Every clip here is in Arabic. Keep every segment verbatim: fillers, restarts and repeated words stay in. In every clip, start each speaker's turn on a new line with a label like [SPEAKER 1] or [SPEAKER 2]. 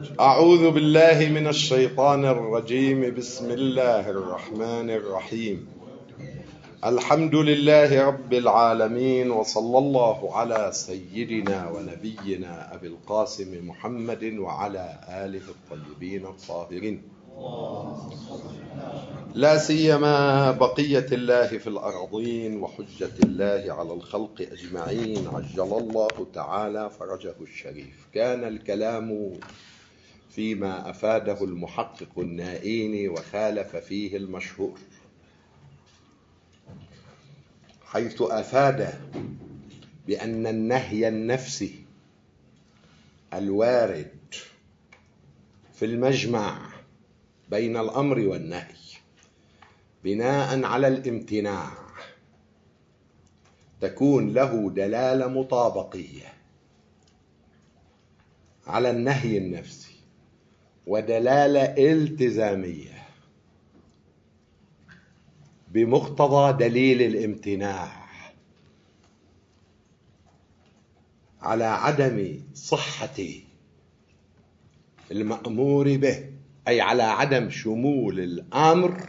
[SPEAKER 1] أعوذ بالله من الشيطان الرجيم. بسم الله الرحمن الرحيم. الحمد لله رب العالمين، وصلى الله على سيدنا ونبينا أبي القاسم محمد وعلى آله الطيبين الطاهرين، لا سيما بقية الله في الأرضين وحجة الله على الخلق أجمعين، عجل الله تعالى فرجه الشريف. كان الكلام فيما أفاده المحقق النائيني وخالف فيه المشهور، حيث أفاد بأن النهي النفسي الوارد في المجمع بين الأمر والنهي بناء على الامتناع تكون له دلالة مطابقية على النهي النفسي ودلالة التزامية بمقتضى دليل الامتناع على عدم صحة المأمور به، أي على عدم شمول الأمر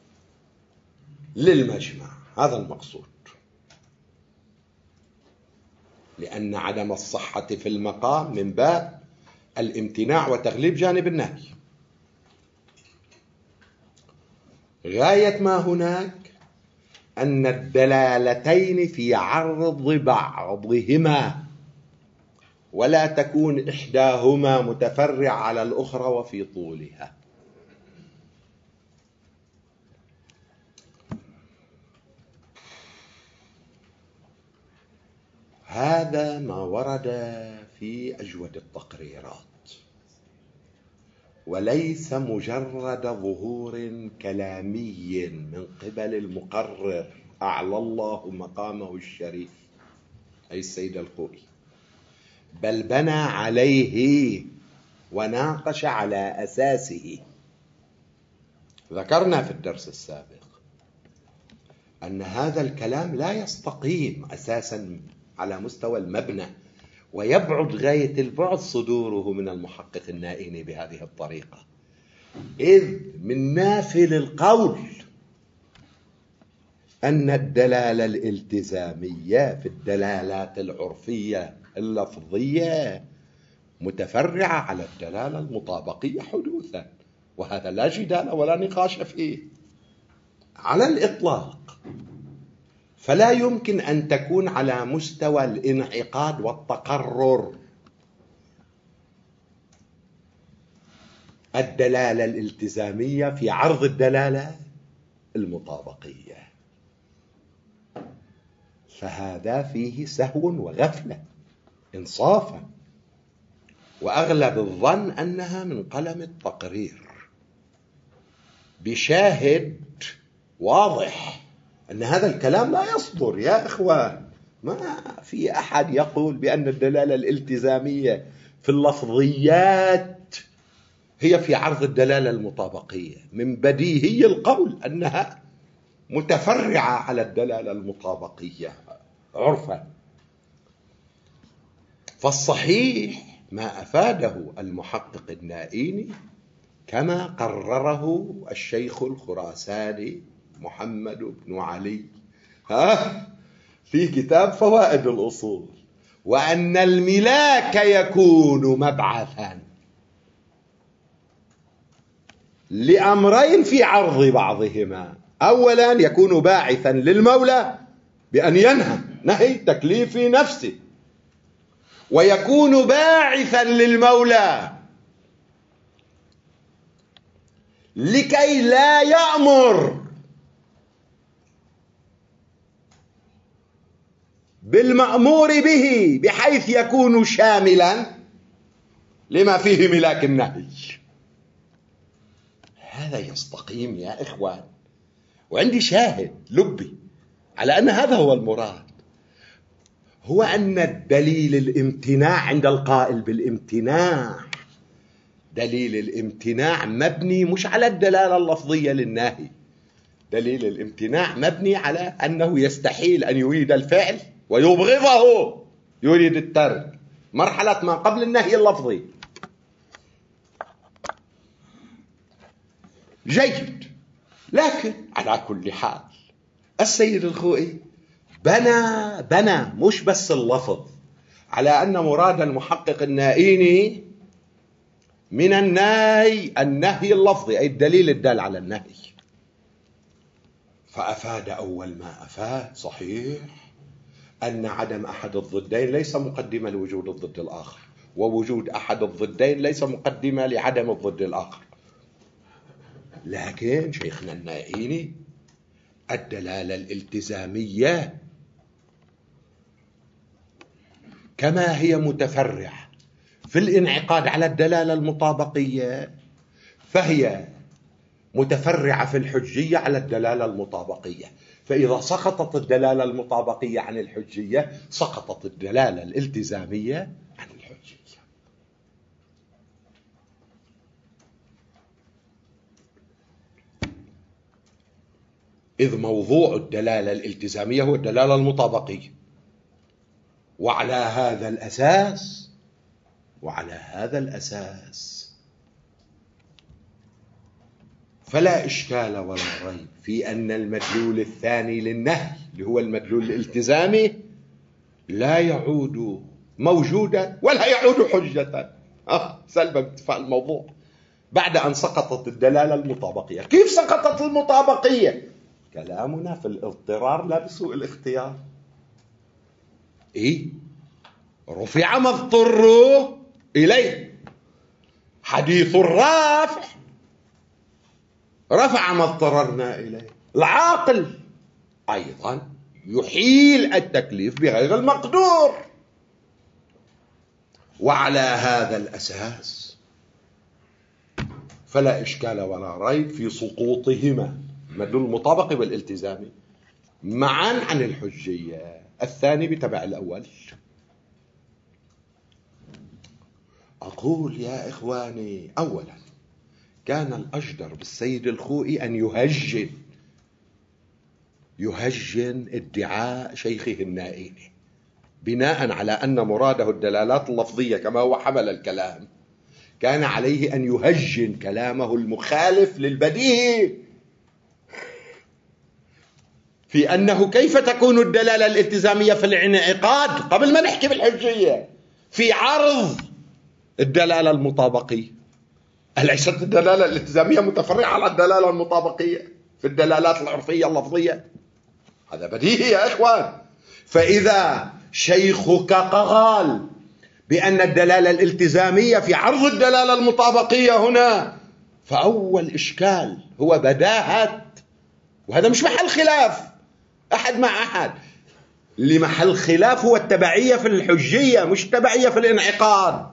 [SPEAKER 1] للمجمع. هذا المقصود، لأن عدم الصحة في المقام من باب الامتناع وتغليب جانب النهي. غاية ما هناك أن الدلالتين في عرض بعضهما، ولا تكون إحداهما متفرعة على الأخرى وفي طولها. هذا ما ورد في أجود التقريرات، وليس مجرد ظهور كلامي من قبل المقرر أعلى الله مقامه الشريف أي السيد الخوئي، بل بنى عليه وناقش على أساسه. ذكرنا في الدرس السابق أن هذا الكلام لا يستقيم أساسا على مستوى المبنى، ويبعد غاية البعد صدوره من المحقق النائيني بهذه الطريقة، إذ من نافل القول أن الدلالة الالتزامية في الدلالات العرفية اللفظية متفرعة على الدلالة المطابقية حدوثا، وهذا لا جدال ولا نقاش فيه على الإطلاق. فلا يمكن أن تكون على مستوى الانعقاد والتقرر الدلالة الالتزامية في عرض الدلالة المطابقية، فهذا فيه سهو وغفلة إنصافا، وأغلب الظن أنها من قلم التقرير بشاهد واضح أن هذا الكلام لا يصدر. يا إخوان، ما في أحد يقول بأن الدلالة الالتزامية في اللفظيات هي في عرض الدلالة المطابقية. من بديهي القول أنها متفرعة على الدلالة المطابقية عرفا. فالصحيح ما أفاده المحقق النائيني كما قرره الشيخ الخراساني محمد بن علي ها في كتاب فوائد الأصول، وأن الملاك يكون مبعثا لأمرين في عرض بعضهما. أولا يكون باعثا للمولى بأن ينهى نهي تكليفي نفسي، ويكون باعثا للمولى لكي لا يأمر بالمأمور به بحيث يكون شاملا لما فيه ملاك النهي. هذا يستقيم يا إخوان، وعندي شاهد لبي على أن هذا هو المراد، هو أن الدليل الامتناع عند القائل بالامتناع، دليل الامتناع مبني مش على الدلالة اللفظية للنهي، دليل الامتناع مبني على أنه يستحيل أن يريد الفعل ويبغضه، يريد الترك، مرحلة ما قبل النهي اللفظي. جيد. لكن على كل حال السيد الخوئي بنى بنى مش بس اللفظ على أن مراد المحقق النائيني من النهي النهي اللفظي، أي الدليل الدال على النهي، فأفاد أول ما أفاد صحيح أن عدم أحد الضدين ليس مقدمة لوجود الضد الآخر، ووجود أحد الضدين ليس مقدمة لعدم الضد الآخر. لكن شيخنا النائيني الدلالة الالتزامية كما هي متفرعة في الانعقاد على الدلالة المطابقية، فهي متفرعة في الحجية على الدلالة المطابقية. فإذا سقطت الدلالة المطابقية عن الحجية سقطت الدلالة الالتزامية عن الحجية. إذ موضوع الدلالة الالتزامية هو الدلالة المطابقية، وعلى هذا الأساس وعلى هذا الأساس فلا إشكال ولا ريب في أن المدلول الثاني للنهي اللي هو المدلول الالتزامي لا يعود موجودا ولا يعود حجة. آه سلبا باتفاق الموضوع بعد أن سقطت الدلالة المطابقية. كيف سقطت المطابقية؟ كلامنا في الاضطرار لا بسوء الاختيار. إيه؟ رفع ما اضطروا إليه، حديث الرافع رفع ما اضطررنا إليه. العاقل أيضا يحيل التكليف بغير المقدور. وعلى هذا الأساس فلا إشكال ولا ريب في سقوطهما المدلول المطابقي والالتزامي معا عن الحجية، الثاني بتبع الأول. أقول يا إخواني أولا كان الأجدر بالسيد الخوئي أن يهجن يهجن ادعاء شيخه النائيني بناء على أن مراده الدلالات اللفظية كما هو حمل الكلام. كان عليه أن يهجن كلامه المخالف للبديهي في أنه كيف تكون الدلالة الالتزامية في الانعقاد قبل ما نحكي بالحجية في عرض الدلالة المطابقية. أليست الدلالة الالتزامية متفرعة على الدلالة المطابقية في الدلالات العرفية اللفظية؟ هذا بديهي يا إخوان. فإذا شيخك قال بأن الدلالة الالتزامية في عرض الدلالة المطابقية هنا، فأول إشكال هو بداهة، وهذا مش محل خلاف أحد مع أحد. اللي محل خلاف هو التبعية في الحجية مش التبعية في الانعقاد.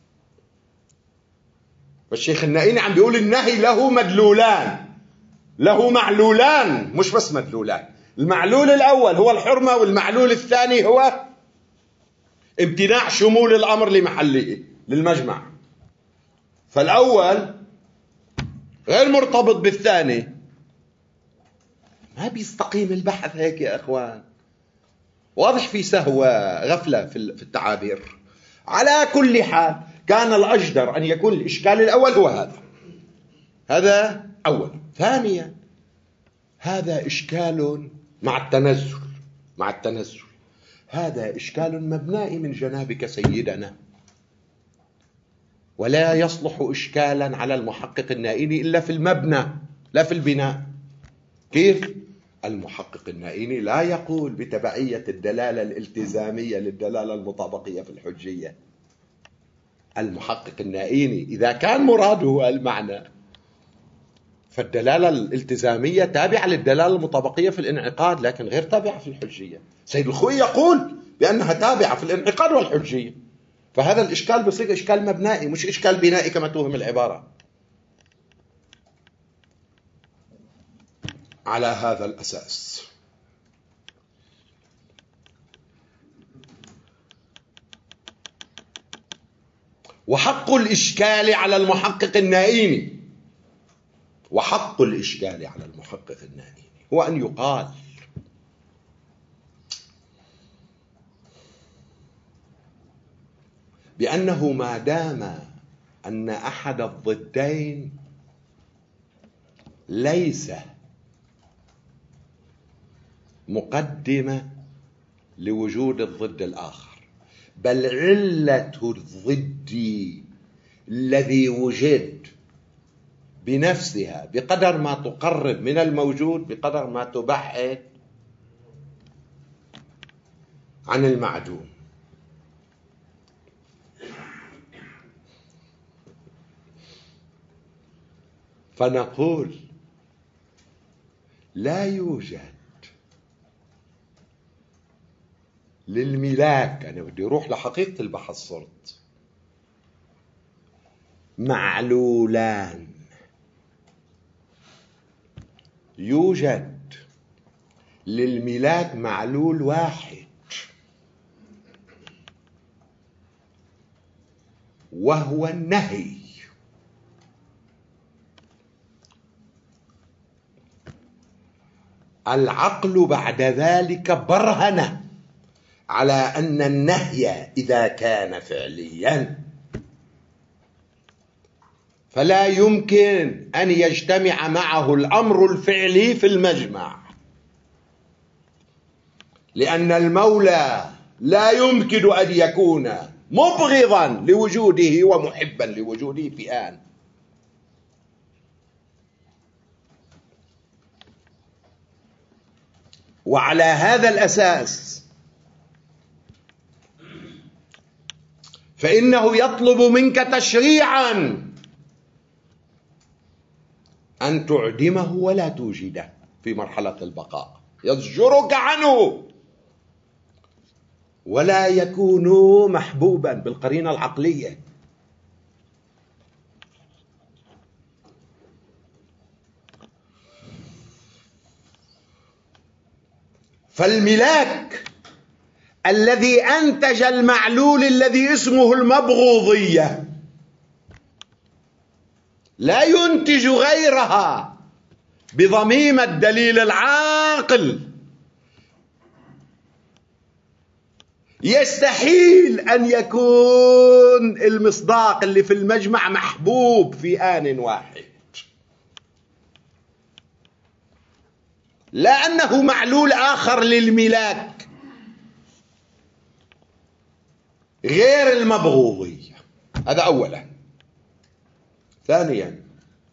[SPEAKER 1] والشيخ النائيني عم بيقول النهي له مدلولان، له معلولان مش بس مدلولان. المعلول الأول هو الحرمة، والمعلول الثاني هو امتناع شمول الأمر لمحله للمجمع. فالأول غير مرتبط بالثاني. ما بيستقيم البحث هيك يا أخوان، واضح في سهوة غفلة في التعابير. على كل حال كان الأجدر أن يكون الإشكال الأول هو هذا هذا أول. ثانيا هذا إشكال مع التنزل مع التنزل هذا إشكال مبنائي من جنابك سيدنا، ولا يصلح إشكالا على المحقق النائيني إلا في المبنى لا في البناء. كيف؟ المحقق النائيني لا يقول بتبعية الدلالة الالتزامية للدلالة المطابقية في الحجية. المحقق النائيني إذا كان مراده المعنى فالدلالة الالتزامية تابعة للدلالة المطابقية في الانعقاد لكن غير تابعة في الحجية. سيد الخوئي يقول بأنها تابعة في الانعقاد والحجية. فهذا الإشكال بصير إشكال مبنائي مش إشكال بنائي كما توهم العبارة. على هذا الأساس وحق الإشكال على المحقق النائيني وحق الإشكال على المحقق النائيني هو أن يقال بأنه ما دام أن أحد الضدين ليس مقدمة لوجود الضد الآخر، بل علة الضد الذي وجد بنفسها بقدر ما تقرب من الموجود بقدر ما تبعد عن المعدوم. فنقول لا يوجد للملاك، أنا بدي أروح لحقيقة البحث صرت، معلولان. يوجد للملاك معلول واحد وهو النهي. العقل بعد ذلك برهن على أن النهي إذا كان فعليا فلا يمكن أن يجتمع معه الأمر الفعلي في المجمع، لأن المولى لا يمكن أن يكون مبغضا لوجوده ومحبا لوجوده في آن. وعلى هذا الأساس فإنه يطلب منك تشريعا أن تعدمه ولا توجده في مرحلة البقاء، يزجرك عنه ولا يكون محبوبا بالقرينة العقلية. فالملاك الذي أنتج المعلول الذي اسمه المبغوضية لا ينتج غيرها بضميم الدليل العاقل. يستحيل أن يكون المصداق اللي في المجمع محبوب في آن واحد، لا أنه معلول آخر للملاك غير المبغوضية. هذا أولا. ثانيا،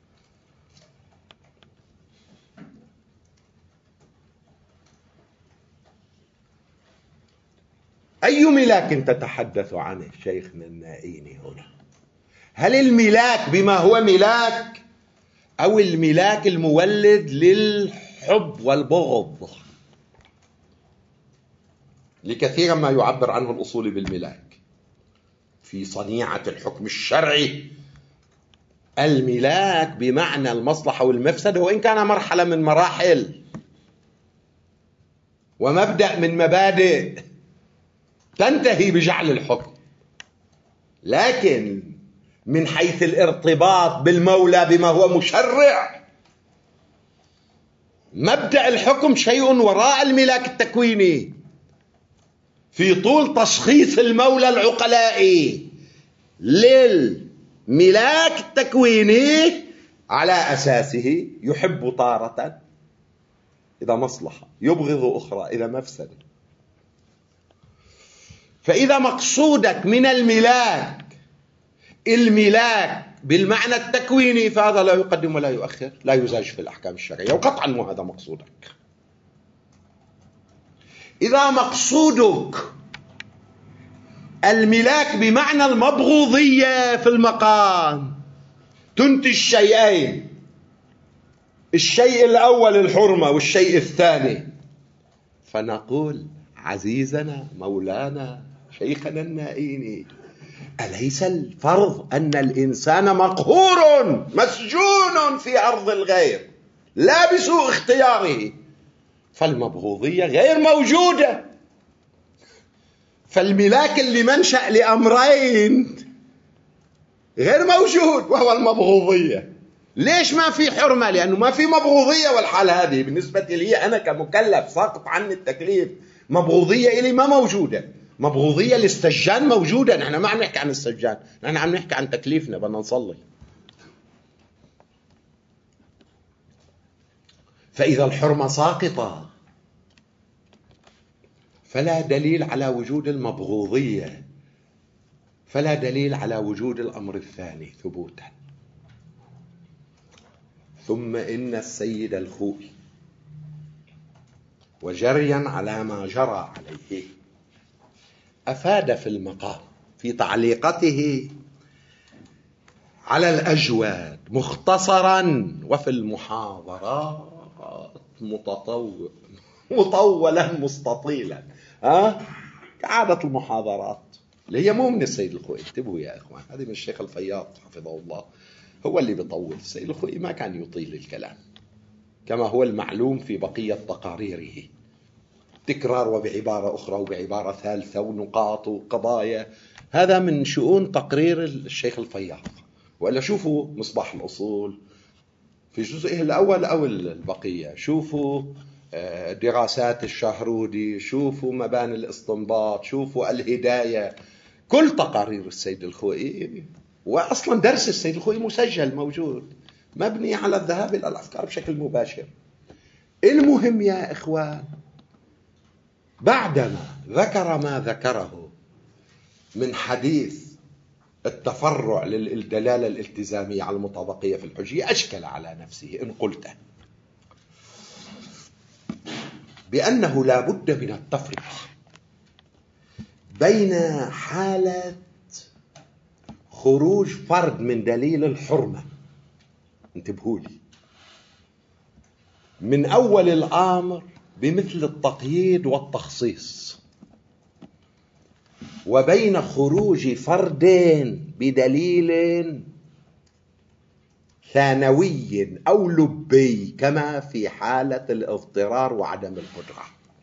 [SPEAKER 1] أي ملاك تتحدث عنه شيخنا النائيني هنا؟ هل الملاك بما هو ملاك أو الملاك المولد للحب والبغض؟ لكثيرا ما يعبر عنه الأصولي بالملاك في صنيعة الحكم الشرعي. الملاك بمعنى المصلحة والمفسدة، وإن كان مرحلة من مراحل ومبدأ من مبادئ تنتهي بجعل الحكم، لكن من حيث الارتباط بالمولى بما هو مشرع، مبدأ الحكم شيء وراء الملاك التكويني في طول تشخيص المولى العقلائي للملاك التكويني على أساسه يحب طارة إذا مصلحة، يبغض أخرى إذا مفسدة. فإذا مقصودك من الملاك الملاك بالمعنى التكويني فهذا لا يقدم ولا يؤخر، لا يزاج في الأحكام الشرعية، وقطعا مو هذا مقصودك. إذا مقصودك الملاك بمعنى المبغوضية في المقام، تنتج شيئين: الشيء الأول الحرمة والشيء الثاني، فنقول عزيزنا مولانا شيخنا النائيني، أليس الفرض أن الإنسان مقهور مسجون في أرض الغير لا بسوء اختياره؟ فالمبغوضية غير موجودة. فالملاك اللي منشأ لأمرين غير موجود وهو المبغوضية. ليش ما في حرمة؟ لأنه ما في مبغوضية، والحالة هذه بالنسبة لي أنا كمكلف ساقط عني التكليف، مبغوضية إلي ما موجودة. مبغوضية للسجان موجودة، نحن ما عم نحكي عن السجان، نحن عم نحكي عن تكليفنا، بدنا نصلي. فإذا الحرمة ساقطة فلا دليل على وجود المبغوضية، فلا دليل على وجود الأمر الثاني ثبوتا. ثم إن السيد الخوئي وجريا على ما جرى عليه أفاد في المقام في تعليقته على الأجواد مختصرا، وفي المحاضرات متطول مطولا مستطيلا، ها كعادة المحاضرات اللي هي مو من السيد الخوئي. انتبهوا يا إخوان، هذه من الشيخ الفياض حفظه الله، هو اللي بيطول. السيد الخوئي ما كان يطيل الكلام كما هو المعلوم في بقية تقاريره، تكرار وبعبارة أخرى وبعبارة ثالثة ونقاط وقضايا. هذا من شؤون تقرير الشيخ الفياض. وإلا شوفوا مصباح الأصول في جزئه الأول أو البقية، شوفوا دراسات الشهرودي، شوفوا مباني الاستنباط، شوفوا الهداية، كل تقارير السيد الخوئي. وأصلا درس السيد الخوئي مسجل موجود مبني على الذهاب إلى الأفكار بشكل مباشر. المهم يا إخوان، بعدما ذكر ما ذكره من حديث التفرع للدلالة الالتزامية على المطابقية في الحجية، أشكل على نفسه إن قلت بأنه لا بد من التفرقة بين حالة خروج فرد من دليل الحرمة، انتبهوا لي، من أول الأمر بمثل التقييد والتخصيص، وبين خروج فردين بدليل ثانوي أو لبي كما في حالة الاضطرار وعدم القدرة.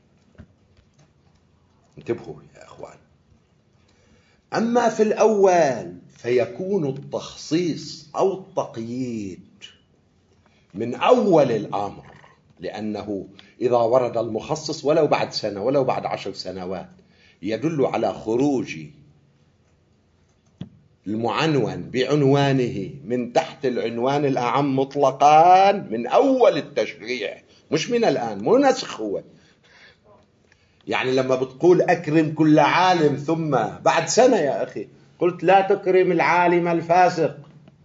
[SPEAKER 1] انتبهوا يا أخوان. أما في الأول فيكون التخصيص أو التقييد من أول الأمر، لأنه إذا ورد المخصص ولو بعد سنة ولو بعد عشر سنوات يدل على خروج المعنون بعنوانه من تحت العنوان الأعم مطلقا من أول التشريع، مش من الآن، مو نسخ. هو يعني لما بتقول أكرم كل عالم ثم بعد سنة يا أخي قلت لا تكرم العالم الفاسق،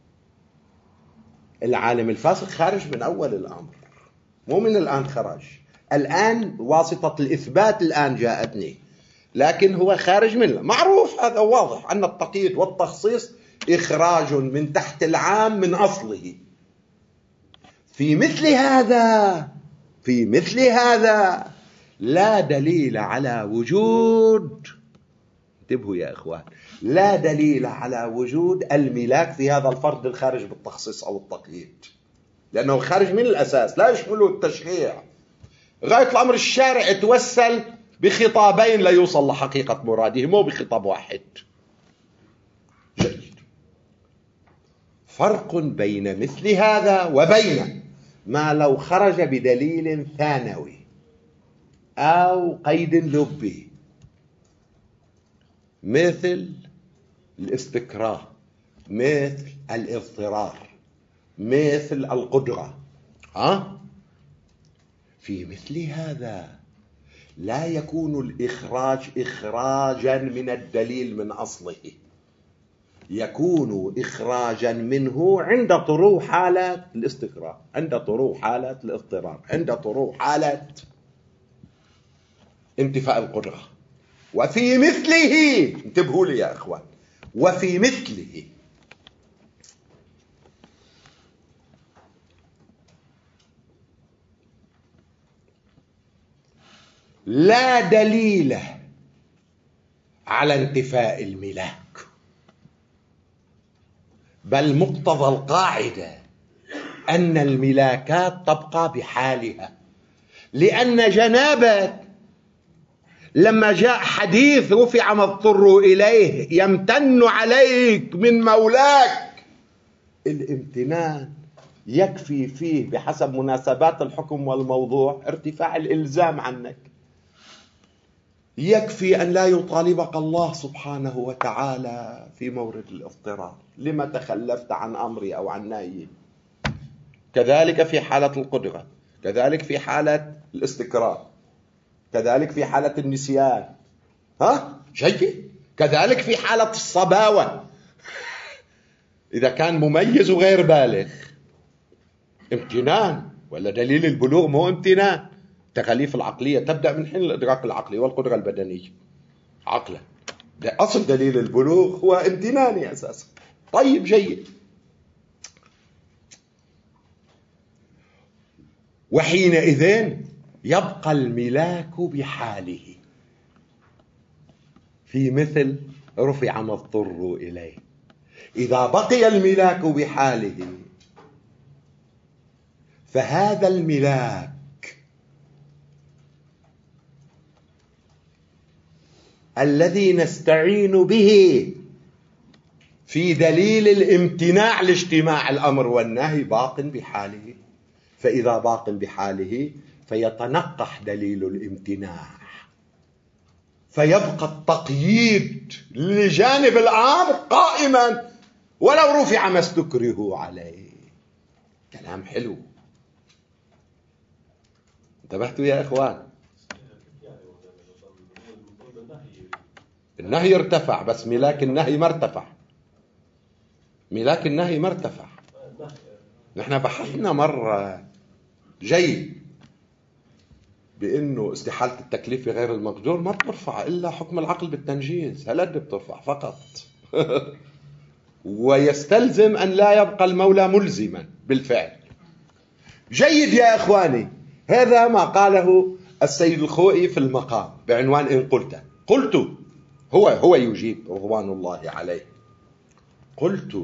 [SPEAKER 1] العالم الفاسق خارج من أول الأمر، مو من الآن خرج. الآن واسطة الإثبات الآن جاءتني، لكن هو خارج منه، معروف هذا واضح أن التقييد والتخصيص إخراج من تحت العام من أصله. في مثل هذا في مثل هذا لا دليل على وجود، انتبهوا يا إخوان، لا دليل على وجود الملاك في هذا الفرد الخارج بالتخصيص أو التقييد، لأنه خارج من الأساس لا يشمله التشريع. غاية الأمر الشارع يتوسل بخطابين لا يوصل لحقيقة مراده، مو بخطاب واحد. جيد. فرق بين مثل هذا وبين ما لو خرج بدليل ثانوي أو قيد لبي، مثل الاستكراه، مثل الاضطرار، مثل القدرة. ها؟ في مثل هذا لا يكون الإخراج إخراجا من الدليل من أصله، يكون إخراجا منه عند طروح حالة الاستكراه، عند طروح حالة الاضطرار، عند طروح حالة انتفاء القدرة. وفي مثله، انتبهوا لي يا أخوان، وفي مثله لا دليل على انتفاء الملاك، بل مقتضى القاعدة أن الملاكات تبقى بحالها، لأن جنابك لما جاء حديث رفع ما اضطر إليه يمتن عليك من مولاك، الامتنان يكفي فيه بحسب مناسبات الحكم والموضوع ارتفاع الإلزام عنك، يكفي أن لا يطالبك الله سبحانه وتعالى في مورد الاضطرار لما تخلفت عن أمري أو عن نهيي. كذلك في حالة القدرة، كذلك في حالة الاستكراه، كذلك في حالة النسيان. ها جيد. كذلك في حالة الصباوة إذا كان مميز وغير بالغ. امتنان، ولا دليل البلوغ مو امتنان. التكاليف العقلية تبدأ من حين الإدراك العقلي والقدرة البدنية عقلا. ده أصل دليل البلوغ هو امتناني أساسا. طيب جيد. وحينئذ يبقى الملاك بحاله، في مثل رفع ما اضطروا إليه. إذا بقي الملاك بحاله فهذا الملاك الذي نستعين به في دليل الامتناع لاجتماع الأمر والنهي باق بحاله. فإذا باق بحاله فيتنقح دليل الامتناع، فيبقى التقييد لجانب الأمر قائما ولو رفع ما استكره عليه. كلام حلو. انتبهتوا يا إخوان؟ النهي ارتفع، بس ملاك النهي ما ارتفع. ملاك النهي ما ارتفع. نحن بحثنا مرة جيد بأنه استحالة التكليف غير المقدور ما بترفع إلا حكم العقل بالتنجيز، هلد بترفع فقط. ويستلزم أن لا يبقى المولى ملزما بالفعل. جيد يا إخواني. هذا ما قاله السيد الخوئي في المقام بعنوان إن قلت. قلت هو هو يجيب رضوان الله عليه. قلت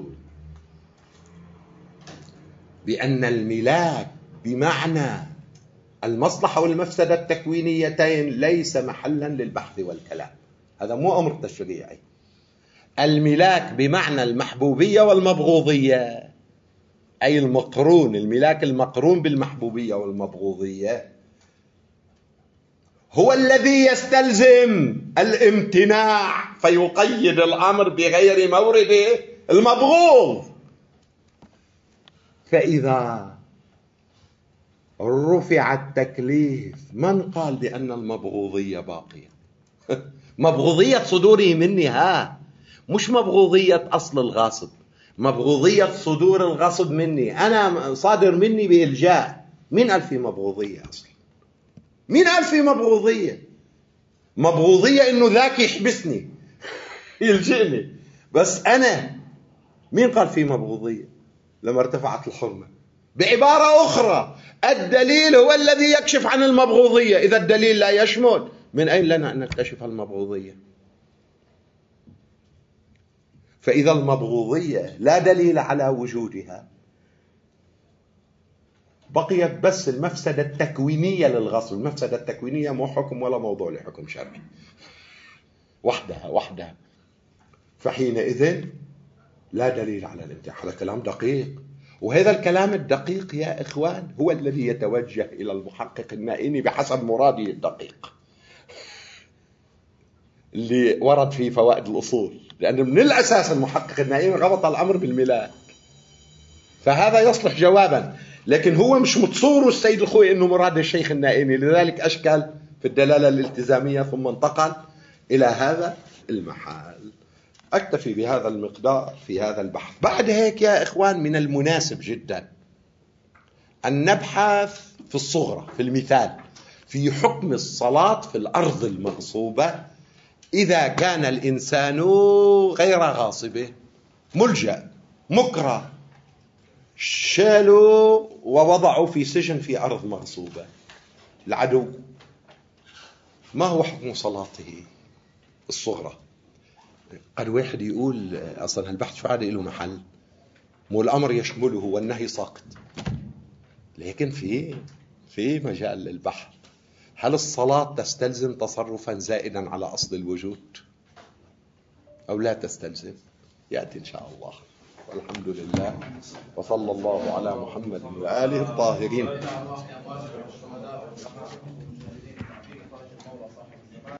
[SPEAKER 1] بأن الملاك بمعنى المصلحة والمفسدة التكوينيتين ليس محلا للبحث والكلام. هذا مو أمر تشريعي. الملاك بمعنى المحبوبية والمبغوضية، أي المقرون، الملاك المقرون بالمحبوبية والمبغوضية هو الذي يستلزم الامتناع فيقيد الأمر بغير مورده المبغوض. فإذا رفع التكليف من قال بأن المبغوضية باقية؟ مبغوضية صدوره مني، ها، مش مبغوضية أصل الغاصب، مبغوضية صدور الغصب مني. أنا صادر مني بإلجاء. مين قال في مبغوضية أصلا؟ مين قال في مبغوضية؟ مبغوضية إنه ذاك يحبسني يلجئني، بس أنا مين قال في مبغوضية لما ارتفعت الحرمة؟ بعبارة أخرى الدليل هو الذي يكشف عن المبغوضية. إذا الدليل لا يشمل، من أين لنا أن نكتشف المبغوضية؟ فإذا المبغوضية لا دليل على وجودها، بقيت بس المفسدة التكوينية للغصب. المفسدة التكوينية مو حكم ولا موضوع لحكم شرعي، وحدها وحدها. فحينئذ لا دليل على الامتناع. هذا كلام دقيق، وهذا الكلام الدقيق يا إخوان هو الذي يتوجه إلى المحقق النائني بحسب مراده الدقيق اللي ورد في فوائد الأصول، لأن من الأساس المحقق النائني ربط الأمر بالملاك، فهذا يصلح جوابا. لكن هو مش متصور السيد الخوئي أنه مراد الشيخ النائني، لذلك أشكل في الدلالة الالتزامية ثم انتقل إلى هذا المحال. أكتفي بهذا المقدار في هذا البحث. بعد هيك يا إخوان من المناسب جدا أن نبحث في الصغرى، في المثال، في حكم الصلاة في الأرض المغصوبة إذا كان الإنسان غير غاصبه، ملجأ مكره، شالوا ووضعوا في سجن في أرض مغصوبة العدو. ما هو حكم صلاته الصغرى؟ قد واحد يقول أصلا هالبحث شو عادي له محل، مو الأمر يشمله والنهي ساقط. لكن في في مجال للبحث. هل الصلاة تستلزم تصرفا زائدا على أصل الوجود أو لا تستلزم؟ يأتي إن شاء الله. والحمد لله وصلى الله على محمد وآله الطاهرين.